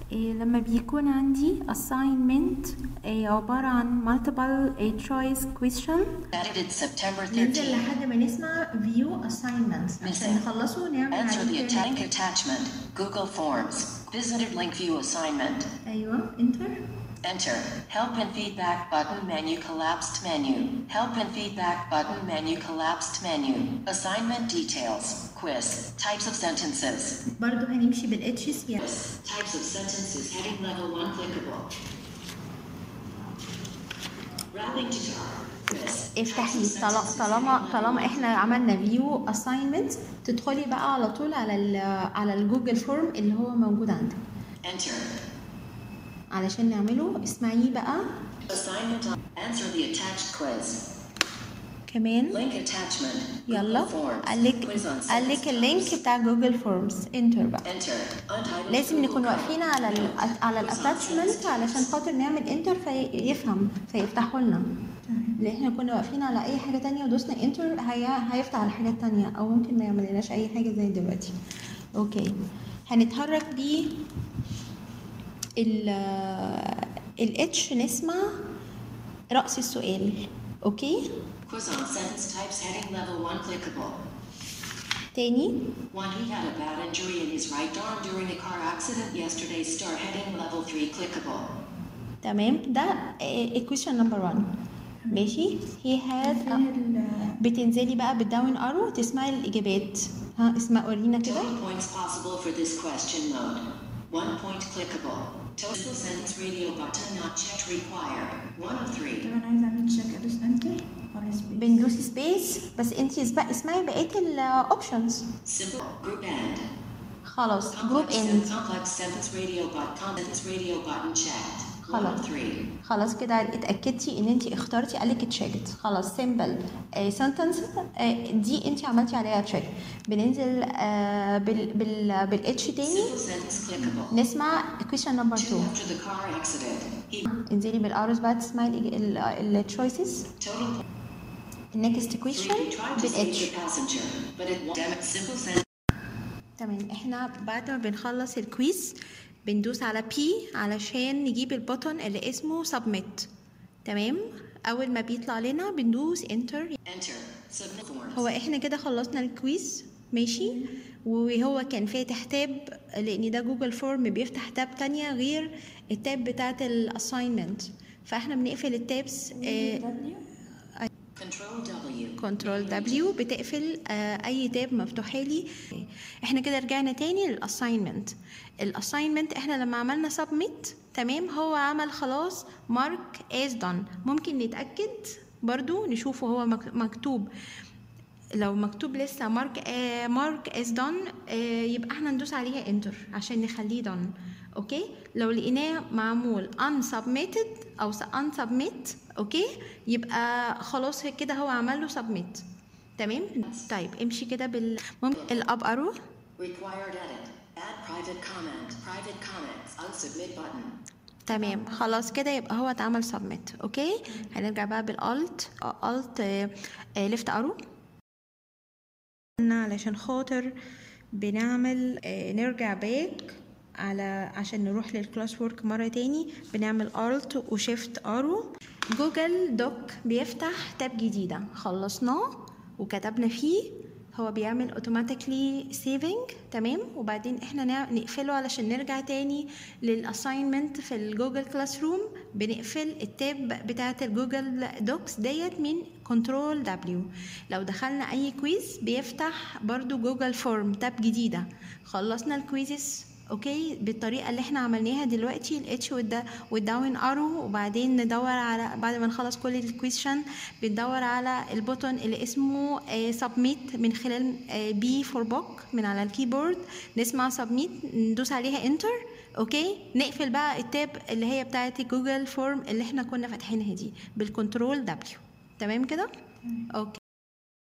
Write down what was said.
لما بيكون عندي assignment عبارة عن multiple choice question ننزل لحد ما نسمع view assignments عشان نخلصه نعمل عليه link attachment Google Forms visited link view assignment. أيوة Enter help and feedback button menu collapsed menu. Help and feedback button menu collapsed menu. Assignment details. Quiz. Types of sentences. برضو هنمشي بالHCS. Types of sentences heading level 1 clickable. Wrapping to top. افتحي طالما احنا عملنا view assignment تدخلي بقى على طول على الجوجل فورم اللي هو موجود عندك. Enter. علشان نعمله اسمعيه بقى. Assignment answer the attached quiz. كمان link attachment. يلا قالك اللينك بتاع جوجل فورمز انتر بقى. لازم نكون واقفين على الاتاتشمنت علشان خاطر نعمل انتر فيفهم فيفتحوا لنا. لان احنا كنا واقفين على اي حاجه تانية ودوسنا انتر هيفتح على حاجات تانية او ممكن ما يعملناش اي حاجه زي دلوقتي. اوكي هنتحرك بيه الاتش نسمع رأس السؤال. اوكي Quiz on sentence types heading level 1 clickable. تاني. One, he had a bad injury in his right arm during a car accident yesterday. Start heading level 3 clickable. تمام ده equation number 1 ماشي. he had بتنزلي بقى بالداون ارو تسمعي الاجابات. ها اسمع ورينا كده. Total points possible for this question mode. 1 point clickable. Total sentence radio button not checked required. 1 of 3. طب انا عايزه اعمل تشيك ادوس انتر بندوس سبيس بس انت اسمعي بقيه الاوبشنز. Simple group end. خلاص جروب اند. Complex sentence radio button checked. خلاص كده اتاكدتي ان انت اخترتي قالك تشيكت. خلاص سيمبل سنتنس دي انت عملتي عليها تشيك. بننزل بالاتش تاني نسمع question number 2. انزلي بالارز بقى تسمعي التشويسز. next question بالاتش. تمام احنا بعد ما بنخلص الكويز بندوس على P علشان نجيب البوتون اللي اسمه submit. تمام اول ما بيطلع لنا بندوس enter. هو احنا كده خلصنا الكويز ماشي. وهو كان فاتح تاب لان ده جوجل فورم بيفتح تاب تانية غير التاب بتاعت الاساينمنت فاحنا بنقفل التابس. كنترول دبليو بتقفل اي تاب مفتوحه لي. احنا كده رجعنا تاني للاساينمنت. الاساينمنت احنا لما عملنا سبميت تمام هو عمل خلاص مارك از دون. ممكن نتاكد برضو نشوفه هو مكتوب. لو مكتوب لسه مارك از دون يبقى احنا ندوس عليها انتر عشان نخليه دون. اوكي لو لقيناه معمول unsubmitted او unsubmit اوكي يبقى خلاص كده هو عمل له submit. تمام طيب امشي كده الاب ارو. تمام خلاص كده يبقى هو اتعمل submit. اوكي هنرجع بقى بالالت ليفت ارو علشان خاطر بنعمل نرجع باك عشان نروح للكلاس وورك مرة تاني. بنعمل Alt وشيفت ارو. جوجل دوك بيفتح تاب جديدة خلصناه وكتبنا فيه هو بيعمل automatically saving. تمام وبعدين احنا نقفله علشان نرجع تاني للاساينمنت في الجوجل كلاس روم. بنقفل التاب بتاعت الجوجل دوكس ديت من كنترول دبليو. لو دخلنا اي كويز بيفتح برضو جوجل فورم تاب جديدة. خلصنا الكويزز اوكي بالطريقه اللي احنا عملناها دلوقتي الاتش والداون ارو. وبعدين ندور على بعد ما نخلص كل الكويشن بندور على البوتون اللي اسمه سبميت من خلال بي فور بوك من على الكيبورد. نسمع سبميت ندوس عليها انتر. اوكي نقفل بقى التاب اللي هي بتاعه جوجل فورم اللي احنا كنا فاتحينها دي بالكنترول دبليو. تمام كده اوكي.